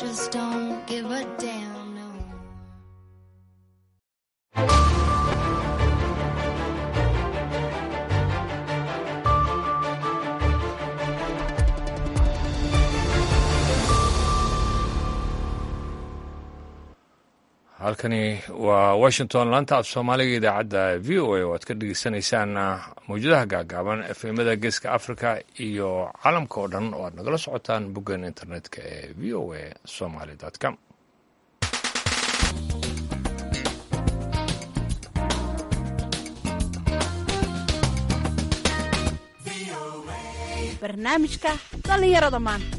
just don't give a damn, no. halkani waa washington laanta af soomaaliga idaacadda v o a oo aad ka dhegeysanaysaan mawjadaha gaagaaban efemada geeska africa iyo caalamka oo dhan oo aad nagala socotaan boggan internetka ee v o a somaly com barnaamijka dhallinyarada maanta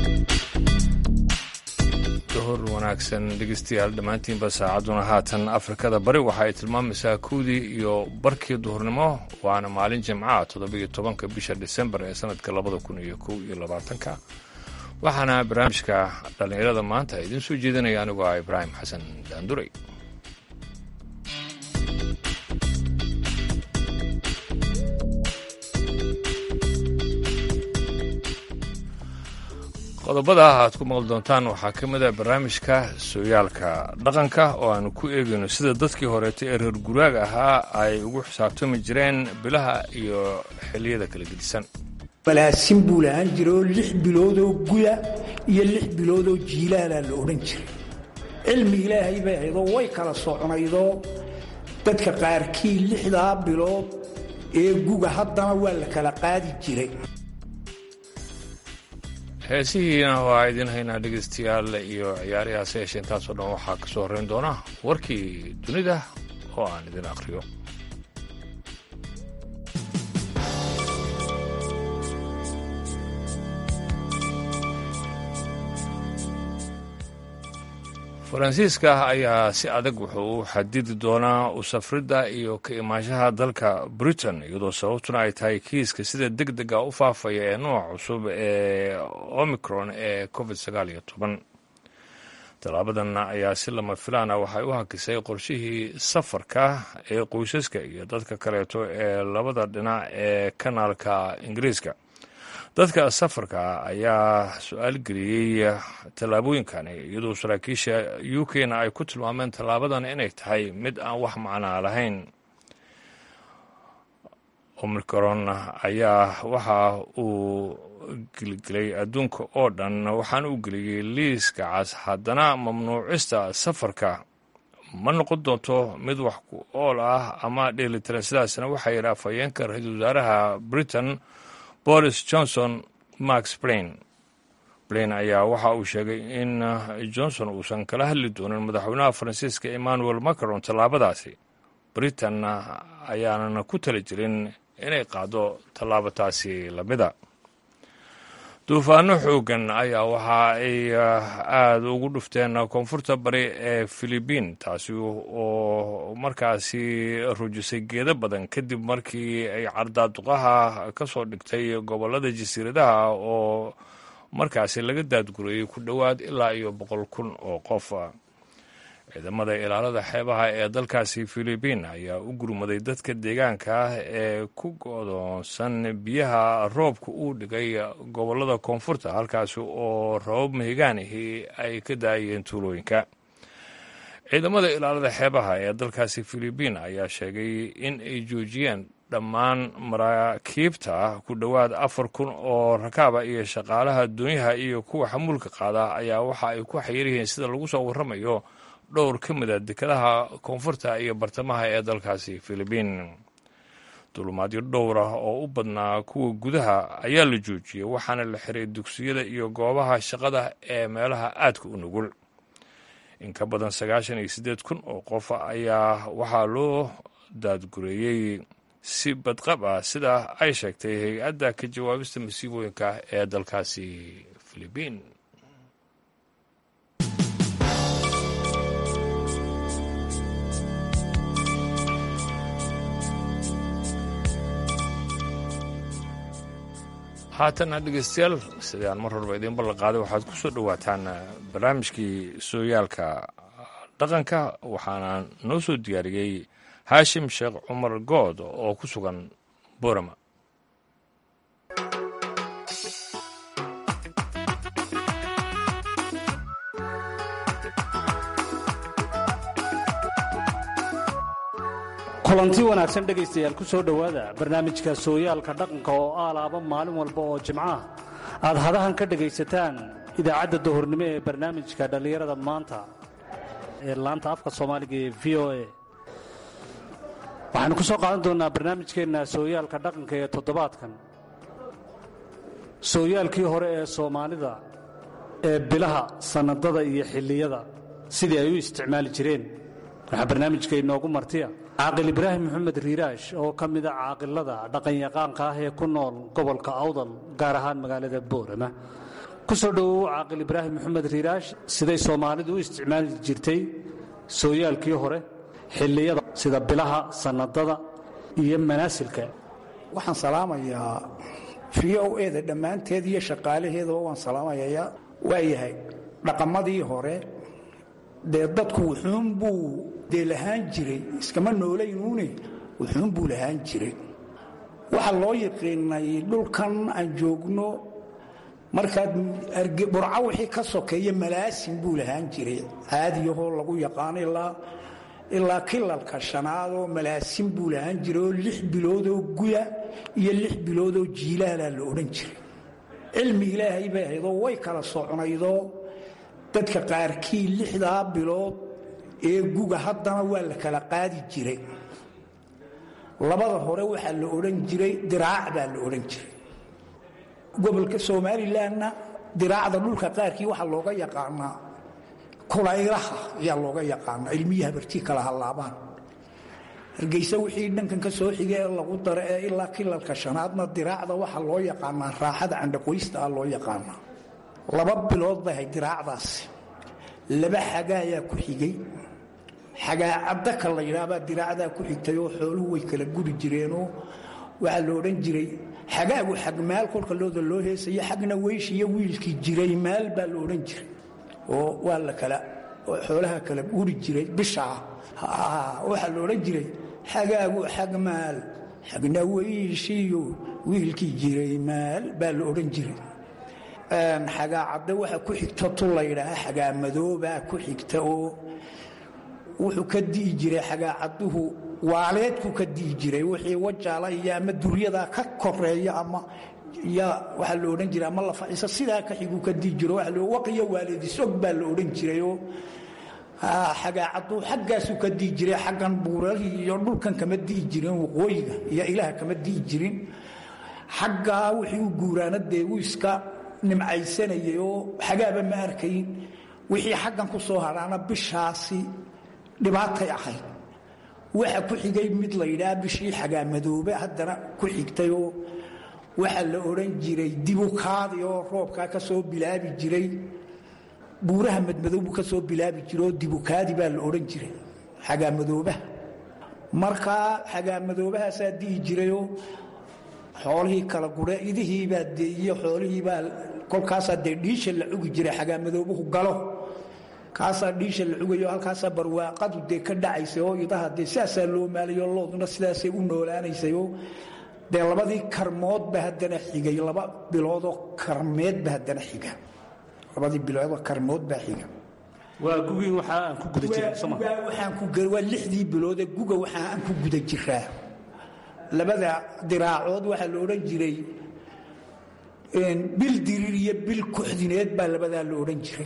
duhur wanaagsan dhegeystayaal dhammaantiinba saacadduna haatan afrikada bari waxa ay tilmaamaysaa kowdii iyo barkii duhurnimo waana maalin jimcaha 17 bisha disembar ee sanadka 2021 waxaana barnaamijka dhallinyarada maanta idiin soo jeedinaya anigoo ah ibraahim xasan daanduray qodobada aad ku maqli doontaan waxaa ka mid ah barnaamijka sooyaalka dhaqanka oo aanu ku eegayno sida dadkii horeeta ee reer guraag ahaa ay ugu xisaabtami jireen bilaha iyo xilliyada kala gedisan balaasin buu lahaan jira oo 6 biloodoo guya iyo 6 biloodoo jiilaalaa la odhan jiray cilmi ilaahay bay ahaydoo way kala soconaydoo dadka qaarkii 6daa bilood ee guga haddana waa la kala qaadi jiray heesihiina waa idin haynaa dhegeystayaal iyo ciyaarihaas yeeshe intaasoo dhan waxaa ka soo horrayn doona warkii dunida oo aan idin aqriyo faransiiska ayaa si adag wuxuu u xadidi doonaa u safridda iyo ka imaanshaha dalka britain iyadoo sababtuna ay tahay kiiska sida deg dega u faafaya ee nooc cusub ee omicron ee covid-19 tallaabadan ayaa si lama filaana waxay u hakisay qorshihii safarka ee qoysaska iyo dadka kaleeto ee labada dhinac ee kanaalka ingiriiska dadka safarka ayaa su-aal geliyey tallaabooyinkani iyadoo saraakiisha u k-na ay ku tilmaameen tallaabadan inay tahay mid aan wax macnaa lahayn omicron ayaa waxa uu gelgelay adduunka oo dhan waxaana u geliyey liiska cas haddana mamnuucista safarka ma noqon doonto mid wax ku ool ah ama dheelitiran sidaasna waxaa yidhi afhayeenka ra-iisul wasaaraha britain boris johnson max blain ayaa waxa uu sheegay in johnson uusan kala hadli doonin madaxweynaha faransiiska emmanuel macron tallaabadaasi britain ayaanan ku tali jirin inay qaado tallaabataasi lamida duufaano xoogan ayaa waxa ay aada ugu dhufteen koonfurta bari ee philibiin taasi oo markaasi rujisay geedo badan kadib markii ay cardaaduqaha ka soo dhigtay gobollada jasiiradaha oo markaasi laga daadgurayay ku dhowaad ilaa iyo 100,000 oo qof ciidamada ilaalada xeebaha ee dalkaasi philibiin ayaa u gurmaday dadka deegaanka ah ee ku go'doonsan biyaha roobka uu dhigay gobollada koonfurta halkaasi oo rabab mahigaanihii ay ka daayeen tuulooyinka ciidamada ilaalada xeebaha ee dalkaasi philibiin ayaa sheegay in ay joojiyeen dhammaan maraakiibta ku dhowaad 4,000 oo rakaaba iyo shaqaalaha doonyaha iyo kuwa xamuulka qaada ayaa waxa ay ku xayiryihiin sida lagu soo warramayo dhowr ka mid a dekedaha koonfurta iyo bartamaha ee dalkaasi philibiin dulumaadyo dhowr ah oo u badnaa kuwa gudaha ayaa la joojiyey waxaana la xiray dugsiyada iyo goobaha shaqada ee meelaha aadka u nugul in ka badan 98,000 oo qof ayaa waxaa loo daadgureeyey si badqab ah sida ay sheegtay hay-adda ka jawaabista masiibooyinka ee dalkaasi philibiin haatan dhegeystayaal sidii aan mar horba idiin ballan qaaday waxaad ku soo dhowaataan barnaamijkii sooyaalka dhaqanka waxaana noo soo diyaariyey haashim sheekh cumar good oo ku sugan boorama kulanti wanaagsan dhegaystayaal ku soo dhowaada barnaamijka sooyaalka dhaqanka oo aalaaba maalin walba oo jimcaha aad hadahan ka dhegaysataan idaacadda duhurnimo ee barnaamijka dhallinyarada maanta ee laanta afka soomaaliga ee v o a waxaanu ku soo qaadan doonnaa barnaamijkeenna sooyaalka dhaqanka ee toddobaadkan sooyaalkii hore ee soomaalida ee bilaha sannadada iyo xilliyada sidii ay u isticmaali jireen waxaa barnaamijka inoogu martiya caaqil ibraahim maxamed riiraash oo ka mida caaqilada dhaqanyaqaanka ah ee ku nool gobolka awdal gaar ahaan magaalada boorama ku soo dhowow caaqil ibraahim maxamed riiraash siday soomaalidu u isticmaali jirtay sooyaalkii hore xilliyada sida bilaha sannadada iyo manaasilka waxaan salaamayaa v o eda dhammaanteed iyo shaqaalaheedaba waan salaamayaa waayahay dhaqamadii hore dee dadku wuxuunbuu dee lahaan jiray iskama noolaynuune wuxuunbuu lahaan jiray waxaa loo yaqiinay dhulkan aan joogno markaad burco wixii ka sokeeya malaasin buu lahaan jiray caadiyahoo lagu yaqaano ilaa kilalka shanaadoo malaasin buu lahaan jiray oo 6 biloodoo guya iyo 6 biloodoo jiilaalaa la odhan jiray cilmi ilaahay bay ahaydoo way kala socnaydoo dadka qaarkii 6daa bilood ee guga haddana waa la kala qaadi jiray labada hore waxaa la odhan jiray diraac baa la odhan jiray gobolka somalilanna diraacda dhulka qaarkii waxaa looga yaqaanaa kulaylaha ayaa looga yaqaanaa ilmiyaha bartii kala hallaabaan hargeysa wixii dhankan ka soo xigay ee lagu daro ee ilaa kilalka shanaadna diraacda waxaa loo yaqaanaa raaxada candhaqoysta ah loo yaqaanaa 2 bilood bay ahayd diraacdaasi 2 xagaayaa ku xigay xagaa caddaka la yidhaahbaa diraacdaa ku xigtay oo xooluhu way kala guri jireenoo waxaa la odhan jiray xagaagu xagmaal kolka looda loo heesaya xagna weyshi iyo wiilkii jiray maal baa la odhan jiray oo waa la kala xoolaha kala guri jiray bishaa waxaa la odhan jiray xagaagu xagmaal xagna weyshiyo wiilkii jiray maal baa la odhan jiray xagaa cadde waxa ku xigta tu la yidhaaha xagaa madoobaa ku xigta oo wuxuu ka di'i jiray xagaa cadduhu waaleedku ka di'i jiray wixii wajaala iyo ama duryadaa ka koreeya ama waxaa la odhan jiray ama lafaciisa sidaa ka xiguu ka di'i jiro waqiyo waaleedisog baa la odhan jirayoo xagaa cadduhu xaggaasuu ka di'i jiray xaggan buuralii iyo dhulkan kama di'i jirin waqooyiga iyo ilaha kama di'i jirin xaggaa wixii u guuraana dee wuu iska nimcaysanayay oo xagaaba ma arkayn wixii xaggan ku soo hadhaana bishaasi dhibaatay ahayd waxa ku xigay mid la yidhaha bishii xagaa madoobe haddana ku xigtayoo waxaa la odhan jiray dibukaadi oo roobkaa ka soo bilaabi jiray buuraha madmadow buu ka soo bilaabi jiray oo dibukaadi baa la odhan jiray xagaa madoobaha markaa xagaa madoobahaasaa di'i jirayoo xoolihii kala gure idihiibaa dee iyo xoolihiibaa kolkaasaa dee dhiisha la cugi jiray xagaa madoobuhu galo kaasaa dhiisha la cugayo halkaasaa barwaaqadu dee ka dhacaysay oo idaha dee sidaasaa loo maalayo looduna sidaasay u noolaanaysayoo dee 2 karmood ba haddana xigay 2 biloodoo karmeed ba haddana xiga 2 biloodoo karmood baa xiga waa gugii waxa aan ku guda jiray soma waxaan ku gar waa 6dii biloodee guga waxa aan ku guda jiraa labada diraacood waxaa la odhan jiray bil dirir iyo bil kuxdineed baa labadaa la odhan jiray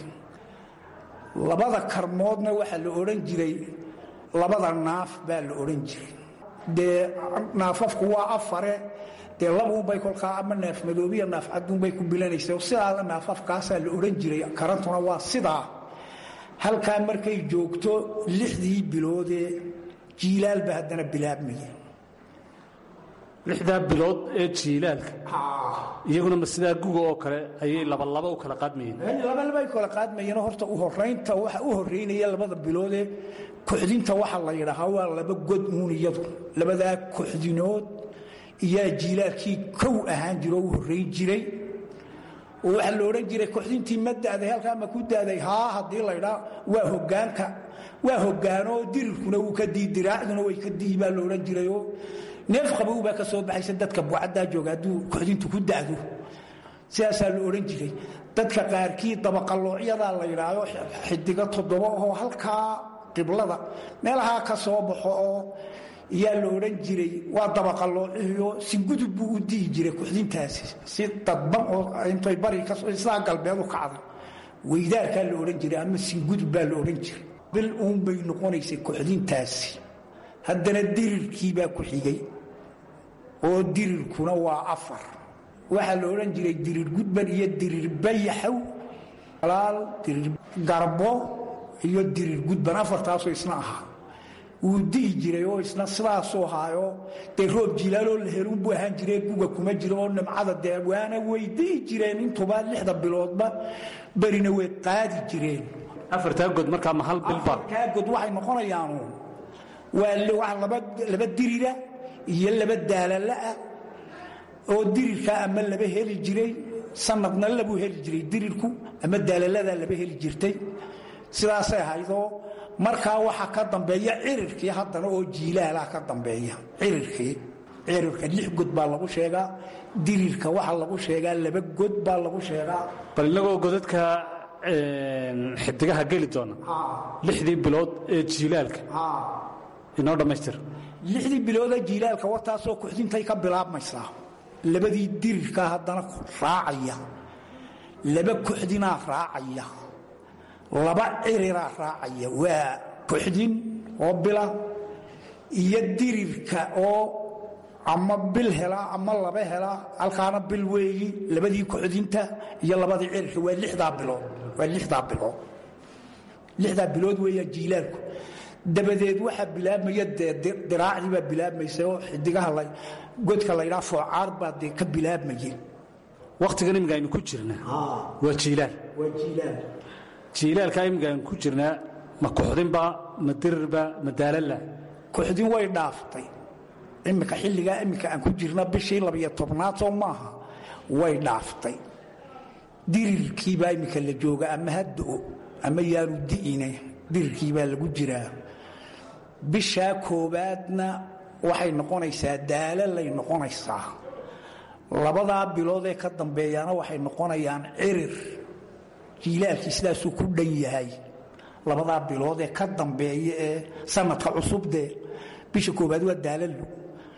2 karmoodna waxaa la odhan jiray 2 naaf baa la odhan jiray dee naafafku waa 4 dee 2 unbay kolkaa ama naaf madoobiya naaf cadduunbay ku bilanaysa sidaada naafafkaasaa la odhan jiray karantuna waa sidaa halkaa markay joogto 6dii biloodee jiilaalba haddana bilaabmaya 6daa bilood ee jiilaalka iyaguna ma sidaa guga oo kale ayay laba u kala qaadmayeen labay kala qaadmayeen horta u horeynta waxa u horeynaya 2 biloodee kuxdinta waxa la yidhaahaa waa 2 god uuniyadu 2daa kuxdinood iyaa jiilaalkii kow ahaan jiro u horeyn jiray oo waxa la odhan jiray kuxdintii ma da'day halkaa ma ku da'day haddii la yidhaa waa hoggaanoo dirirkuna wuu ka dii diraacduna way ka dii baa la odhan jirayoo neef qabow baa ka soo baxaysa dadka buucaddaa jooga hadduu kuxdintu ku da'do sidaasaa la odhan jiray dadka qaarkii dabaqalloocyadaa la yidhaahdo xidigo 7 oo halkaa qiblada meelahaa ka soo baxo oo yaa la odhan jiray waa dabaqalooxiyo si gudub buu u dihi jiray kuxdintaasi si dadban oo intay bari sidaa galbeed u kacda weydaarkaa la odhan jiray ama si gudub baa la odhan jiray bil uun bay noqonaysay kuxdintaasi haddana dirirkii baa ku xigay oo dirirkuna waa 4 waxaa la odhan jiray dirir gudban iyo dirir bayaxow alaal dirir garbo iyo dirir gudban 4taasoo isna ahaa wuu di'i jiray oo isna sidaasoo haayo dee roob jilaaloo la helun buu ahaan jiray guga kuma jiro oo nimcada dee waana way di'i jireen intuba 6 biloodba barina way qaadi jireen 4taa god markaa ma hal bilba 4taa god waxay noqonayaan waa laba dirira iyo laba daalala oo dirirka ama laba heli jiray sanadna labu heli jiray dirirku ama daalalada laba heli jirtay sidaasay ahaydoo markaa waxa ka dambeeya cirirkii haddana oo jiilaala ka dambeeya cirirka 6 god baa lagu sheegaa dirirka waxa lagu sheegaa 2 god baa lagu sheegaa bal inagoo godadka xidigaha geli doona 6dii bilood ee jiilaalka inoo dhammaystir 6dii bilood ee jiilaalka wataasoo kuxdintay ka bilaabmaysaa labadii dirirka haddana raacaya 2 kuxdinaa raacaya 2 ciriraa raacaya waa kuxdin oo bila iyo dirirka oo ama bil hela ama 2 hela halkaana bil weeyi labadii kuxdinta iyo labadii cirirka waa 6 bilood waa 6 bilood weeya jiilaalku dabadeed waxa bilaabmaya diraacdi baa bilaabmaysa oo xidigaha godka la yiraahdo foocaar baa ka bilaabmaya waqtigan imika aynu ku jirnaa waa jiilaalka imika aynu ku jirnaa ma kuxdinba ma dirirba ma daalala kuxdin way dhaaftay imika xilligaa imika aan ku jirna bishii 12aad soo maaha way dhaaftay dirirkii baa imika la jooga ama haddo ama yaanu di'ine dirirkii baa lagu jiraa bishaa koobaadna waxay noqonaysaa daalalay noqonaysaa 2 bilood ee ka dambeeyana waxay noqonayaan cirir jiilaalkii sidaasuu ku dhan yahay 2 bilood ee ka dambeeya ee sanadka cusubdee bisha koobaad waa daalalu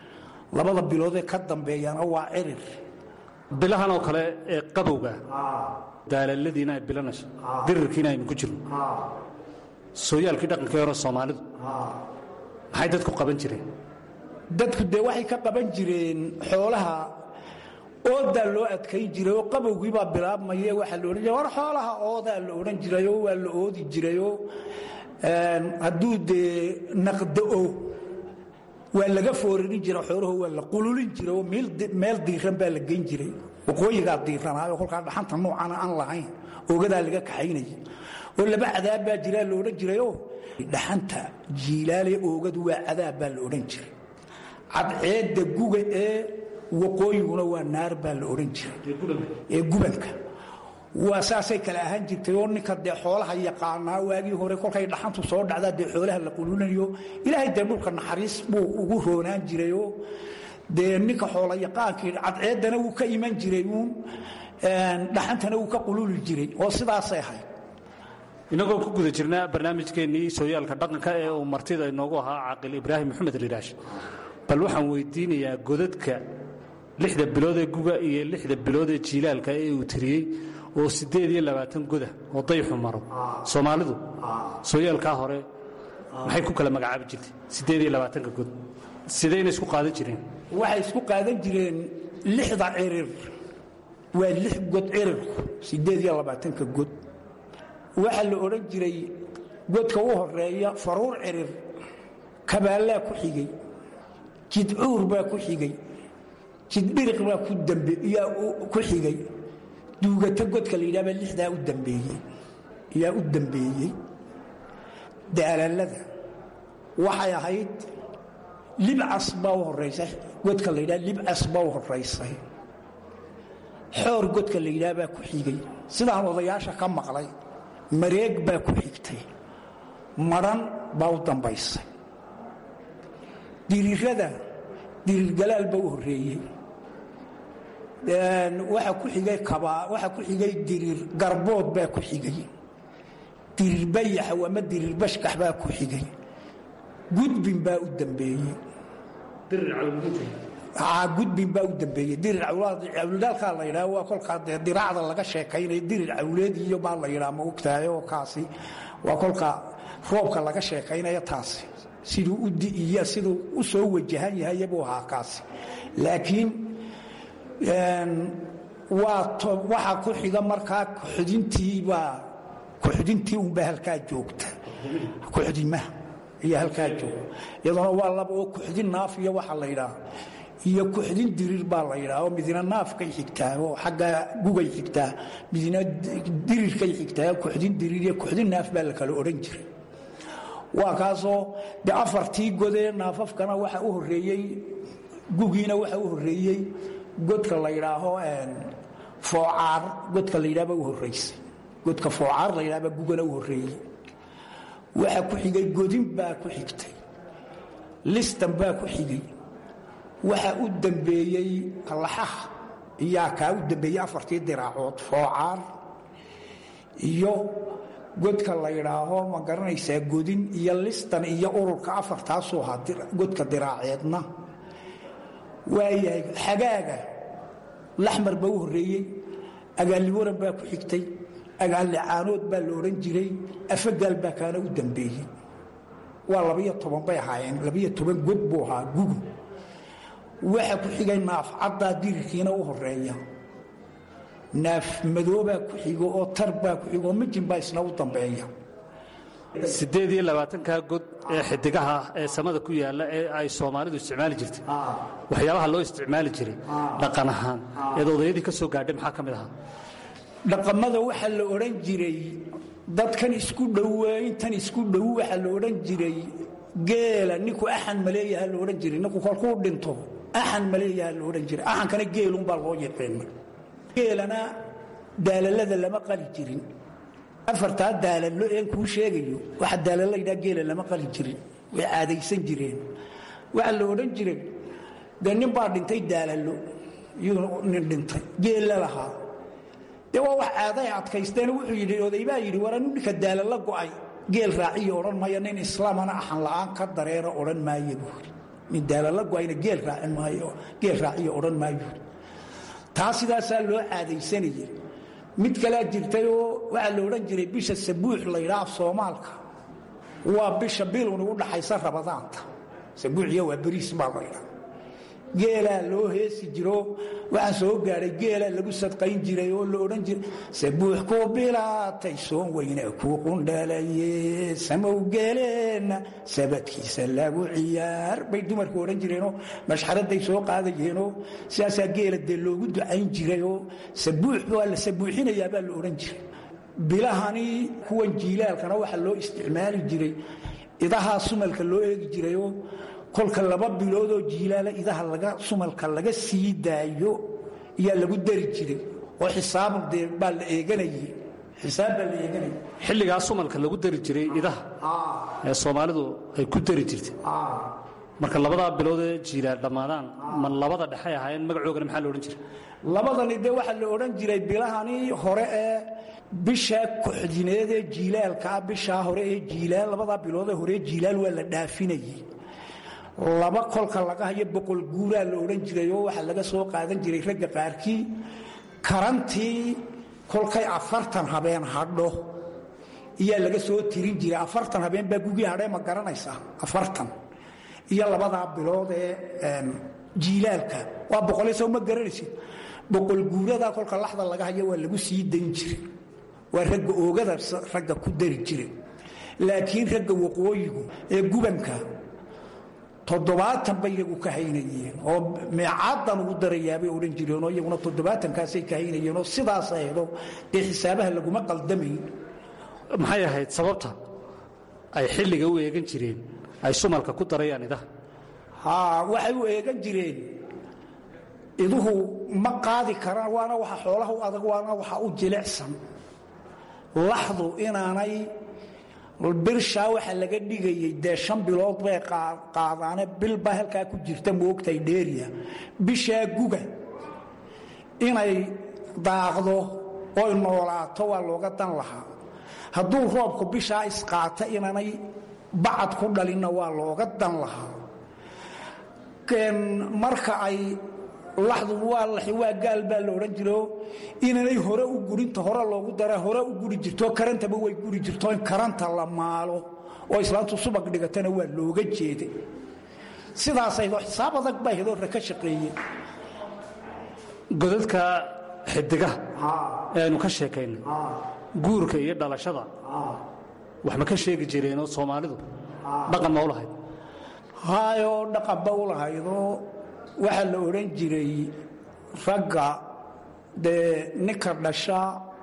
2 bilood ee ka dambeeyana waa cirir bilahan oo kale ee qabowga daalaladiina ay bilanayso dirirkiina aynu ku jirno sooyaalkii dhaqankii hore Soomaalidu maxay dadku qaban jireen dadku de waxay ka qaban jireen xoolaha ooda loo adkayn jiray oo qabowgii baa bilaabmaya waxa la oran jiray war xoolaha ooda la oran jiray oo waa la oodi jiray oo hadduu de naqdo waa laga foorin jiray xoolaha waa la qululin jiray oo meel diiran baa la geyn jiray waqooyiga diiranaayo kolka dhaxanta noocan aan lahayn oogadaa laga kaxaynay oo 2 cadaab baa jira la oran jiray oo dhaxanta jiilaale oogadu waa cadaab baa la oran jiray cadceeda guga ee waqooyiguna waa naar baa la oran jiray ee gubanka waa saasay kala ahaan jirtay oo ninka de xoolaha yaqaanaa waagii hore kolkay dhaxantu soo dhacda de xoolaha la qululinayo ilaahay de dhulka naxariis buu ugu roonaan jiray oo de ninka xoola yaqaankii cadceedana uu ka iman jiray dhaxantana uu ka qululi jiray oo sidaasay ahayd inagoo ku guda jirnaa barnaamijkeennii sooyaalka dhaqanka ee uu martida inoogu ahaa caaqil ibraahim maxamed riiraash bal waxaan weydiinayaa godadka 6 bilood ee guga iyo 6 bilood ee jiilaalka ee uu tiriyey oo 28 goda oo dayxu maro Soomaalidu sooyaalka hore maxay ku kala magacaabi jirtay 28 god sidayna isku qaadan jireen waxay isku qaadan jireen 6 cirir waa 6 god cirir 28 god waxa la oran jiray godka u horeeya faruur cirir kabaala ku xigay jidcuur baa ku xigay jidbiriq baa ku dambeeya ku xigay duugata godka la yiraahdo 6daa u dambeeyay daalalada waxay ahayd libcas baa u horeysay godka la yiraahdo libcas baa u horeysay xoor godka la yiraahdo baa ku xigay sidaan odayaasha ka maqlay mareeg baa ku xigtay maran baa u dambaysay dirirada dirir galaal baa u horeeyay waxa ku xigay waxa ku xigay dirir garbood baa ku xigay dirir bayax ama dirir bashkax baa ku xigay gudbin baa u dambeeyay dirir cawlgudbi gudbin baa u dambeeyey dirir cawlidaalkaa la yidhaha waa kolkaa dee diraacda laga sheekaynaya dirir cawleed iyo baa la yidhaha ma ogtahay oo kaasi waa kolkaa roobka laga sheekaynaya taasi siduu u di'iya siduu u soo wajahan yahay buu ahaa kaasi laakiin waxaa ku xiga markaa kuxudintii unbaa halkaa joogta kuxudimaha iyo halkaa jooga iyadoona waa laba oo kuxudin naaf iyo waxa la yidhaha iyo kuxudin diriir baa la yidhaha oo midna naafkay xigtaa oo xagga gugay xigtaa midna diriirkay xigtaa kuxudin diriir iyo kuxudin naaf baa la kala odhan jiray waa kaasoo de afartii godee naafafkana waxa u horeeyey gugiina waxa u horeeyey godka la yidhaaho foocaar godka la yidhahba u horeysay godka foocaar la yidhahba gugana u horeeyey waxa ku xigay godin baa ku xigtay listan baa ku xigay waxa u dambeeyey laxaha iyaa kaa u dambeeyey afartii diraacood foocaar iyo godka la yidhaaho ma garanaysaa godin iyo listan iyo ururka afartaasoo ahaa godka diraaceedna waayahay xagaaga laxmar baa u horeeyey agaalliwaran baa ku xigtay agaallicaanood baa la odhan jiray afagaal baa kaana u dambeeyey waa 12 bay ahaayeen 12 god buu ahaa gugu waxa ku xigay naaf caddaa dirirkiina u horeeya naaf madoobaa ku xigo oo tarbaa ku xigo mijin baa isna u dambeeya 28ka god ee xidigaha ee samada ku yaala ee ay Soomaalidu isticmaali jirtay waxyaabaha loo isticmaali jiray dhaqan ahaan ee odayadii ka soo gaadhay maxaa kamid ahaa dhaqamada waxa la oran jiray dadkan isku dhaweyntan isku dhaw waxa la oran jiray geela ninku axan maleeyaha la oran jiray ninku kolkuu dhinto axan maleeyaha la oran jiray axan kana geelun baa loo yaqaan geelana daalalada lama qali jirin afartaa daalalo ee ku sheegayo waxa daalalada geela lama qali jirin way caadaysan jireen waxa la oran jiray nin baa dhintay daalalo iyo nin dhintay geela lahaa de waa wax aaday adkaysteen wuxuu yidhi oday baa yidhi waran ninka daalalo go'ay geel raaciyo oran maayo nin islaamana axan la'aan ka dareero oran maayo min daalalo go'ayna geel raacin maayo geel raaciyo oran maayo taas sidaasaa loo caadaysanayay mid kale jirtay oo waxa la oran jiray bisha sabuux la yiraahdo Soomaalka waa bisha bilowna u dhaxaysa Ramadaanta sabuuxiya waa bariis baa la yiraahdo geela loo heesi jiro waxa soo gaaray geela lagu sadqayn jiray oo la oran jiray sabuux ko bilaatay soo weyna ku qundalaye samow geelena sabadkiisa lagu ciyaar bay dumarku oran jireenoo mashxaraday soo qaadayeen siyaasa geela de loogu ducayn jiray oo sabuux waa la sabuuxinayaa baa la oran jiray bilahani kuwan jiilaalkana waxa loo isticmaali jiray idaha sumalka loo eegi jiray oo kolka 2 bilood oo jiilaala idaha laga sumalka laga sii daayo iyo lagu dari jiray oo xisaab baa la eeganayay xilligaa sumalka lagu dari jiray idaha ee Soomaalidu ay ku dari jirtay marka 2 bilood ee jiilaal dhamaadaan man labada dhaxay ahaayeen magacoogana maxaa la oran jiray labadani de waxa la oran jiray bilahani hore ee bisha kuxdineed ee jiilaalka bisha hore ee jiilaal 2 bilood ee hore jiilaal waa la dhaafinayay laba kolka laga hayo boqol guuraa la oran jiray oo waxa laga soo qaadan jiray ragga qaarkii karantii kolkay 40 habeen hadho iyo laga soo tirin jiray 40 habeen baa gugi hadhay ma garanaysa 40 iyo 2 bilood ee jiilaalka waa boqol soo ma garanaysid boqol guurada kolka laxda laga hayo waa lagu sii dayn jiray waa ragga oogada ragga ku dari jiray laakiin ragga waqooyigu ee gubanka 70 bay iyagu ka haynayeen oo meecadan ugu darayaabay oran jireen oo iyaguna 70 kaasay ka haynayeen oo sidaas ayado de xisaabaha laguma qaldamayn maxay ahayd sababta ay xilliga u eegan jireen ay sumalka ku darayaan idaha waxay u eegan jireen iduhu ma qaadi karaan waana waxa xoolaha u adag waana waxa u jilicsan laxdu inaanay birsha waxa laga dhigayay de 5 bilood bay qaadane bilba halka ku jirta moogtay dheeriya bisha guga inay daaqdo oo noolaato waa looga dan lahaa hadduu roobku bisha isqaata inanay bacad ku dhalina waa looga dan lahaa marka ay laxdu waa gaal baa la odhan jiro inanay hore u gurinta hore loogu dara hore u guri jirto karantaba way guri jirto in karanta la maalo oo islaantu subag dhigatana waa looga jeeday sidaasay xisaab adag baa hidoo ka shaqeeyeen godadka xidigaha aynu ka sheekayno guurka iyo dhalashada wax ma ka sheegi jireenoo Soomaalidu dhaqan ma u lahayd hayo dhaqan ba u lahaydoo waxa la oran jiray ragga de ninka dhasha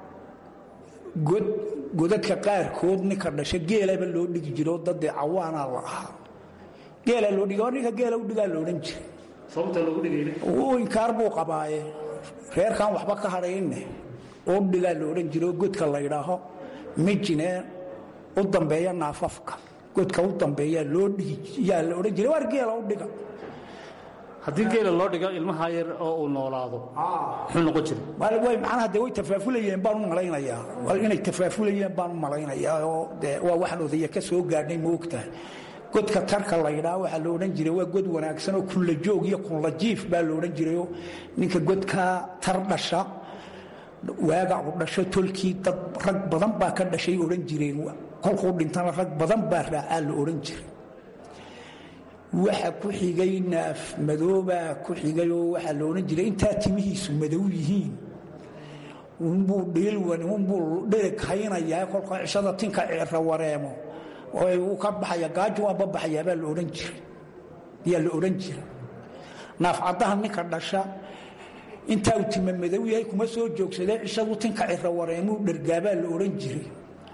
godadka qaarkood ninka dhasha geelaba loo dhigi jiro dad cawaana la ah geela loo dhigo ninka geela u dhigaa la oran jiray sababta loogu dhigay oo inkaar buu qabaaye reerkan waxba ka hadhayne oo dhigaa la oran jiro godka la yiraaho mijine u dambeeya naafafka godka u dambeeya loo dhigi yaa la oran jiray war geela u dhiga haddii geela loo dhigo ilmaha yar oo uu noolaado wuxuu noqon jiray way macnaha de way tafaafulayeen baan u malaynayaa wal inay tafaafulayeen baan u malaynayaa oo de waa wax odaya ka soo gaadhay ma ogtahay godka tarka la yiraahdo waxa la oran jiray waa god wanaagsan oo kulla joog iyo kulla jiif baa la oran jiray ninka godka tar dhasha waaga u dhasho tolkii dad rag badan baa ka dhashay oran jireen kolkuu dhintana rag badan baa raacaa la oran jiray waxa ku xigay naaf madooba ku xigay oo waxa la oran jiray inta timihiisu madow yihiin buu dheeg haynayaa kolka cishada tinka cirra wareemo oo uu ka baxaya gaajo waa baxaya baa la oran jiray yaa la oran jiray naaf cadaha ninka dhasha inta uu timo madow yahay kuma soo joogsaday cishadu tinka cirra wareemo dhergaaba la oran jiray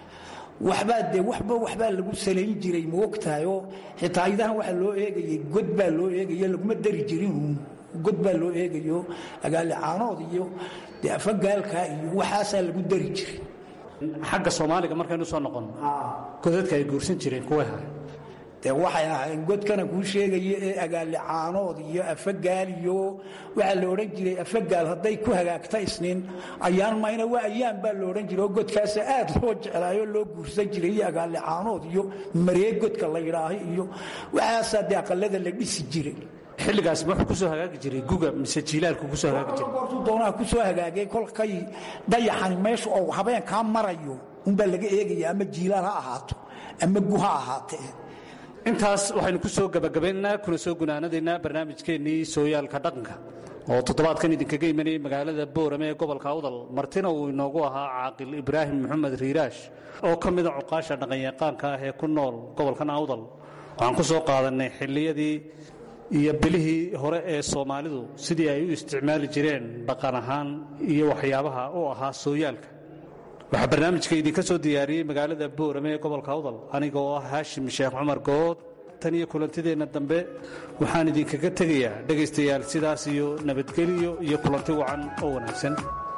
waxba lagu saleyn jiray moogtayo xitaa idahan waxa loo eegayay god baa loo eegayay laguma dari jirin god baa loo eegayo agaali caanood iyo afagaalka iyo waxaasa lagu dari jiray xagga Soomaaliga markaynu soo noqon godadka ay guursan jireen kuwa waxay ahaayeen godkana kuu sheegaya ee agaali caanood iyo afagaal iyo waxa la oran jiray afagaal hadday ku hagaagta isniin ayaan mayna waa ayaan baa la oran jiray godkaas aad loo jeclaayo loo guursan jiray agaali caanood iyo mareeg godka la yiraahay iyo waxaas de aqalada la dhisi jiray xilligaas wuxuu ku soo hagaagi jiray guga mise jiilaalku ku soo hagaagi jiray goortu doonaa ku soo hagaagay kolkay dayaxan meesha oo habeen ka marayo unba laga eegaya ama jiilaal ha ahaato ama guha ahaatee intaas waxaynu ku soo gabagabaynaa kuna soo gunaanadeena barnaamijkeennii sooyaalka dhaqanka oo toddobaadkan idinkaga imanayay magaalada Boorame ee gobolka Awdal martina uu inoogu ahaa Caaqil Ibraahim Maxamed Riiraash oo ka mid ah cuqaasha dhaqan-yaqaanka ah ee ku nool gobolkan Awdal waxaan ku soo qaadanay xilliyadii iyo bilihii hore ee Soomaalidu sidii ay u isticmaali jireen dhaqan ahaan iyo waxyaabaha oo ahaa sooyaalka waxa barnaamijka idinka soo diyaariyay magaalada Boorame ee gobolka Awdal anigoo ah Haashim Sheekh Cumar Good tan iyo kulantideena dambe waxaan idinkaga tegayaa dhagaystayaal sidaas iyo nabadgelyo iyo kulanti wacan oo wanaagsan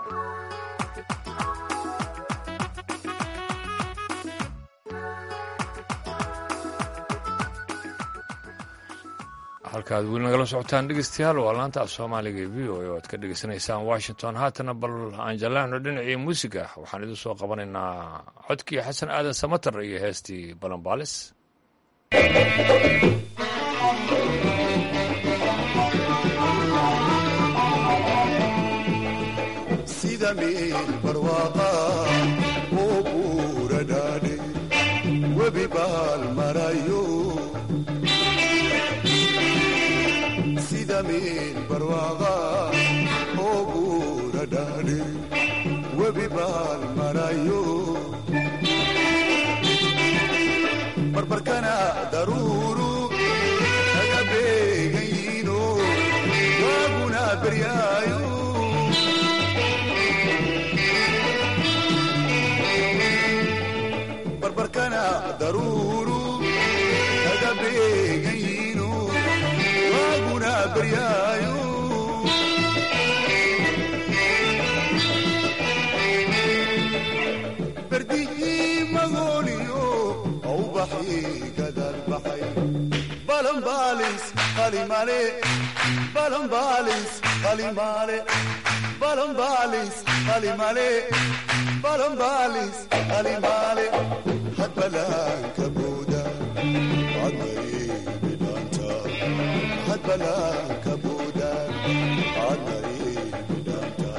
halkaad weli nagala socotaan dhegeystayaal waa laanta af soomaaliga ee v o a oo aad ka dhegeysanaysaan washington haatana bal aan jalaacno dhinacii muusiga waxaan idin soo qabanaynaa codkii xasan aadan samatar iyo heestii balanbaalis sida meel barwaaqa oo buura dhaadhe webi baal marayo meel barwaaqa oo buura dhaadhe webi baal marayo barbarkana daruuru naga beegan yiino waaguna beryaayo barbarkana daruuru naga beegan yiino waaguna beryaayo berdihii magooliyo awbaxii gadaal baxay balanbaalis qalimale balanbaalis qalimale balanbaalis qalimale balanbaalis qalimale hadbalaanka booda cadmay bidhaanta banaanka boodaan adnay bidhaanta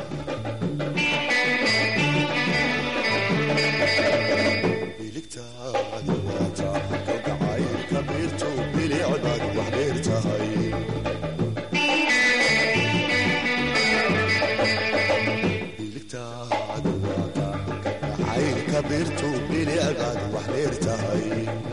biligtaadi waata kalgacaylka beerto bilicdaad wax dheer tahay biligtaadi waata kalgacaylka beerto bilicdaad wax dheer tahay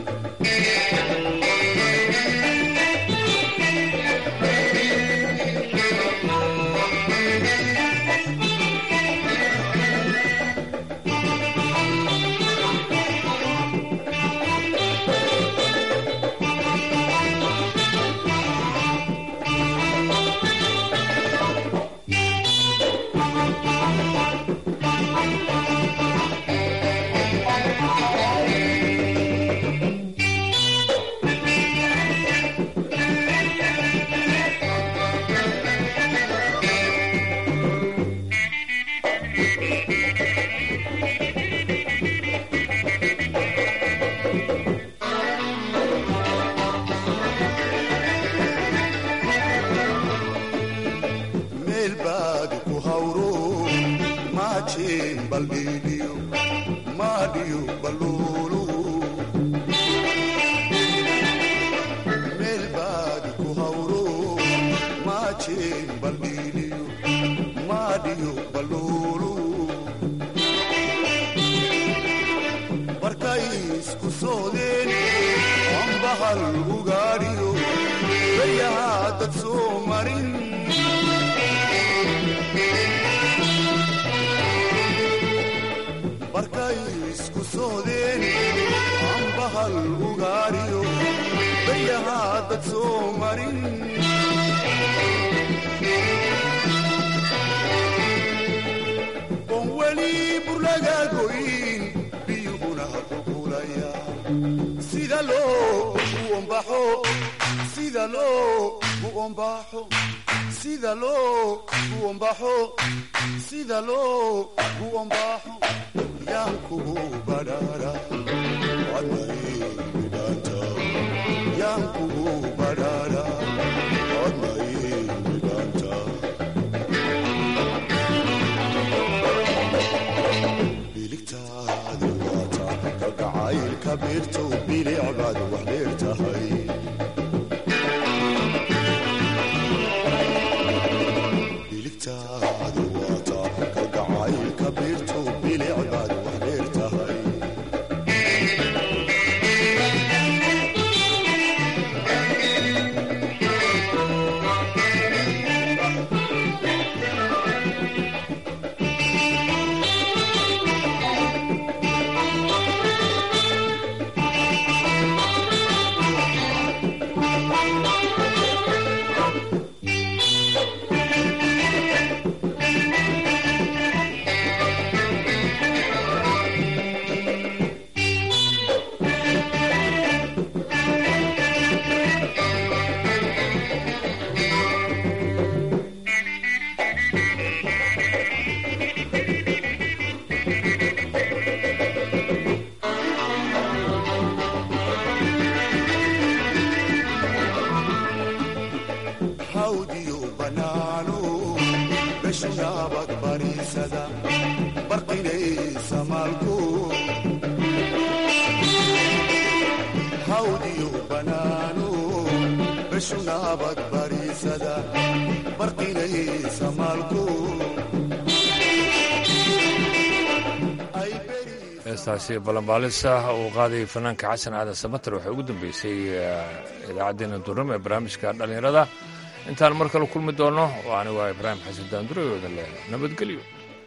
heestaasi balanbaalisa uu qaadayay fanaanka xasan aadan samater waxay ugu dambeysay idaacaddeenna duurnimo ee barnaamijka dhallinyarada intaan mar kale kulmi doono oo ani waa ibraahim xasan daandure oo idin leh nabadgelyo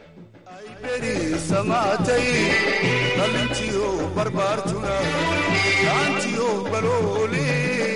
samaatay dhalintiyo barbaartuna gacantiyo balooli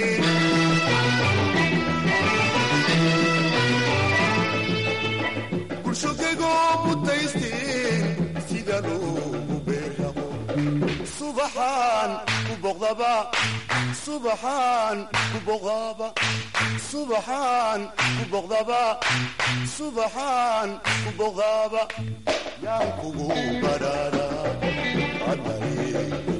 bulshogegoo butaysteen sida loogu beerraqo subaxaan ku boqdaba subaxaan ku boqdaba subaxaan ku boqdaba subaxaan ku boqdaba yaan kugu badhaadha adnay